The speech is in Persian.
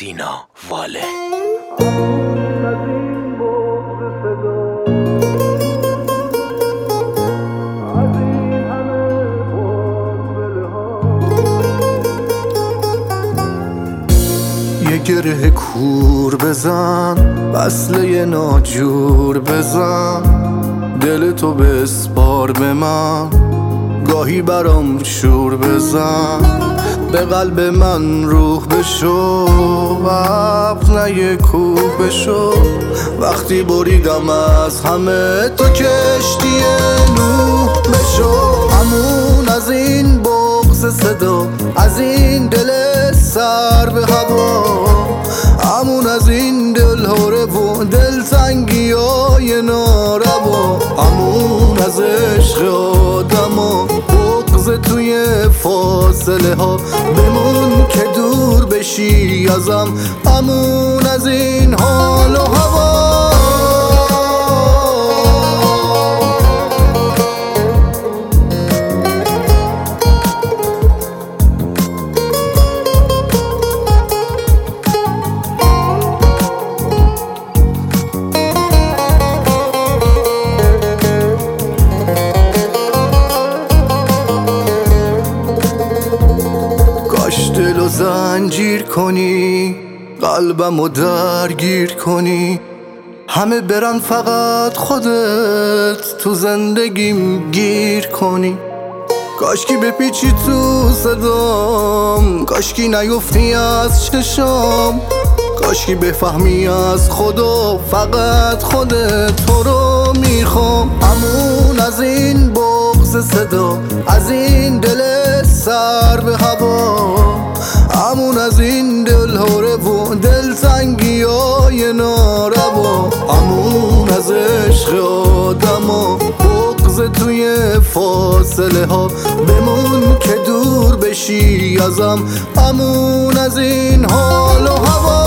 سینا واله. یه گره کور بزن، وصله ناجور بزن، دل تو بسپار به من، گاهی برام شور بزن، به قلب من روح بشو، ابر نه کوه بشو. وقتی بریدم از همه تو کشتی نوح بشو. همون از این بغض صدا، از این دل سر به هوا، همون از این دل هره و دل تنگی های ناروا، همون از عشق آدم ها بغض توی فاصله ها، بمون که دور بشی ازم، همون از این حال و هوا. دلو زنجیر کنی، قلبمو درگیر کنی، همه برن فقط خودت تو زندگیم گیر کنی. کاشکی بپیچی تو صدام، کاشکی نیفتی از چشام، کاشکی بفهمی از خدا فقط خودت تو رو میخوام. همون از این بغض صدا، از این دل سر به هوا، همون از این دل هره و دل تنگی های ناروا، همون از عشق آدم ها بغض توی فاصله ها، بمون که دور بشی ازم، همون از این حال و هوا.